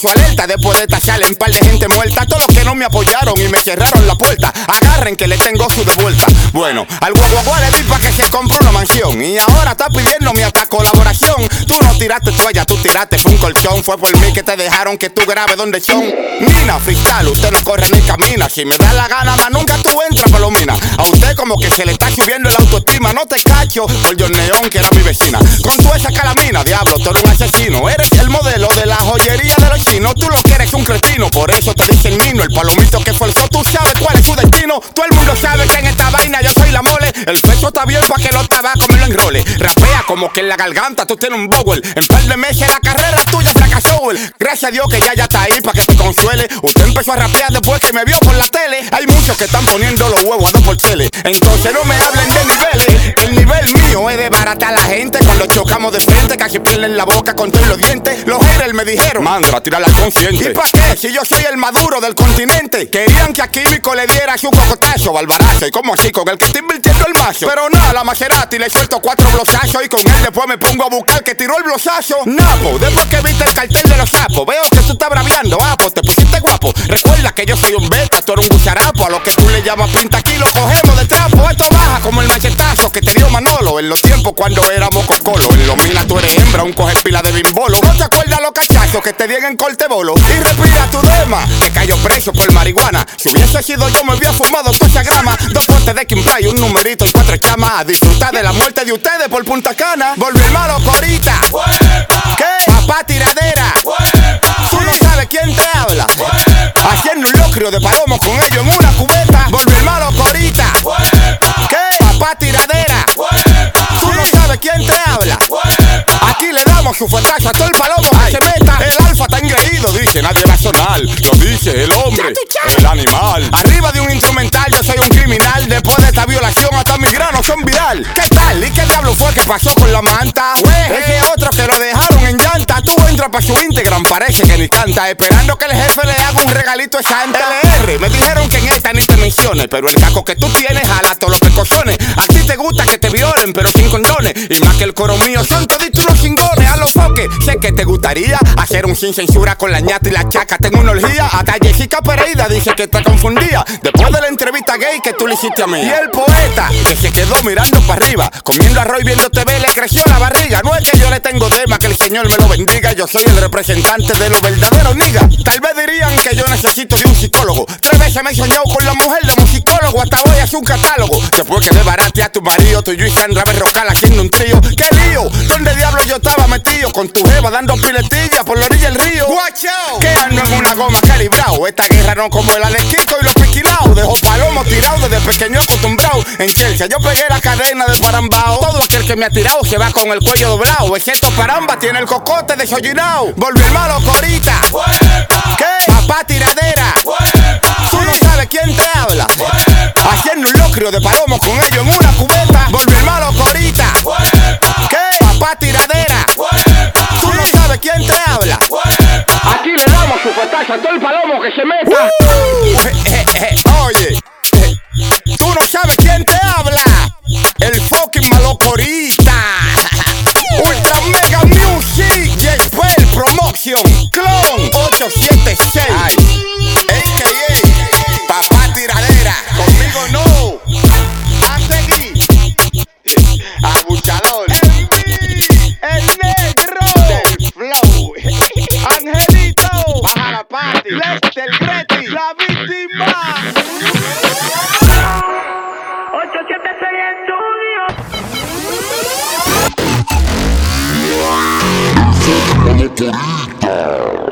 paso alerta. Después de esta salen par de gente muerta. Todos los que no me apoyaron y me cerraron la puerta, agarren que le tengo su de vuelta. Bueno, al guaguaguá le di pa' que se compró una mansión y ahora está pidiéndome hasta colaboración. Tú no tiraste toalla, tú tiraste fue un colchón. Fue por mí que te dejaron que tú grabes donde son. Nina, fiscal, usted no corre ni camina. Si me da la gana, más nunca tú entras, palomina. A usted como que se le está subiendo el autoestima. No te cacho por John Neón, que era mi vecina. Con tu esa calamina, diablo, tú eres un asesino. Eres el modelo de la joyería de los chinos. Tú lo que eres un cretino, por eso te dicen Nino. El palomito que forzó, tú sabes cuál es su destino. Todo el mundo sabe que en esta vaina yo soy la mole. El peso está bien pa' que los tabacos me lo enrole. Rapea como que en la garganta tú tienes un bowel. En par de meses la carrera tuya fracasó. Gracias a Dios que ya está ahí pa' que te consuele. Usted empezó a rapear después que me vio por la tele. Hay muchos que están poniendo los huevos a 2 por tele. Entonces no me hablen de niveles. El nivel mío es de barata a la gente. Cuando chocamos de frente casi pierden la boca con todos los dientes. Los haters me dijeron, Mandra, tírala al consciente. ¿Y pa' qué? Si yo soy el maduro del continente. Querían que a Químico le diera su cocotazo, Balbarazo. ¿Y cómo así? Con el que está invirtiendo el mazo. Pero no, la Maserati le suelto 4 blosazos. Y con él después me pongo a buscar que tiró el blosazo. Napo, después que viste el cartel de los sapos. Veo que tú estás braviando, pues te pusiste guapo. Recuerda que yo soy un beta, tú eres un bucharapo. A lo que tú le llamas pinta aquí lo cogemos de trapo. Esto baja como el machetazo que te dio Manolo en los tiempos cuando éramos cocolo. En los minas tú eres hembra, un coge pila de bimbolo. ¿No te acuerdas los cachazos que te dieron en corte bolo? Y respira tu dema, que cayó preso por marihuana. Si hubiese sido yo me había fumado toda esa grama. 2 potes de Kimbray, un numerito y 4 chamas. A disfrutar de la muerte de ustedes por Punta Cana. Volví el malo corita. ¿Qué? Papá tiradera. Tú no sabes quién te habla. Haciendo un locrio de palomo con ellos en una cubeta. Volví el malo corita. ¿Qué? Papá tiradera. Tú no sabes quién te habla. Aquí le damos su fuetazo a todo el palomo que se meta. El alfa está engreído, dice nadie va a sonar. Lo dice el hombre, el animal. Arriba de un instrumental yo soy un criminal. Después de esta violación hasta mis granos son viral. ¿Qué tal? ¿Y qué diablo fue que pasó con la manta? Ese otro que lo dejaron en llanta. Tú entras pa' su Instagram, parece que ni canta. Esperando que el jefe le haga un regalito de Santa. LR, me dijeron que en esta ni te menciones. Pero el caco que tú tienes jala todos los pecosones. A ti te gusta que te violen, pero sin condones. Y más que el coro mío son toditos unos chingones. A los foques, sé que te gustaría hacer un sin censura con la ñata y la chaca. Tengo una orgía, hasta Jessica Pereira dice que te confundía después de la entrevista gay que tú le hiciste a mí. Y el poeta, que se quedó mirando para arriba, comiendo arroz y viendo TV, le creció la barriga. No es que yo le tengo tema, que el Señor me lo bendiga. Yo soy el representante de los verdaderos niggas. Tal vez dirían que yo necesito de un psicólogo. 3 veces me he soñado con la mujer de un psicólogo. Hasta hoy hace un catálogo. Después que desbarate a tu marido, tú y yo y Sandra Berrocal haciendo un trío. ¡Qué lío! ¿Dónde diablo yo estaba metido? Con tu jeva dando piletillas por la orilla del río. ¡Watch out! Que ando en una goma calibrado. Esta guerra no como la de Kiko y los piquilados. Dejo palomos tirados desde pequeño acostumbrado. En Chelsea yo pegué la cadena de Parambao. Todo aquel que me ha tirado se va con el cuello doblado. Excepto Paramba tiene el cocote desollinado. Volví el malo corita. ¿Qué? Papá tiradera. Tú no sabes quién te habla. Haciendo un locrio de palomo con ellos en una cubeta. Volví el malo corita. ¿Qué? Papá tiradera. Tú no sabes quién te habla. Aquí le damos su fuetazo a todo el palomo que se meta. Oye, tú no sabes quién te habla. El fucking malo corita. Ultra Mega Music, J-Spell Promotion, Clon 876. AKA Papá Tiradera. Conmigo no. A seguir. Abuchador. El negro del flow. Angelito. Baja la party. Lester Greti. La víctima. 876 Estudio. Malo corita.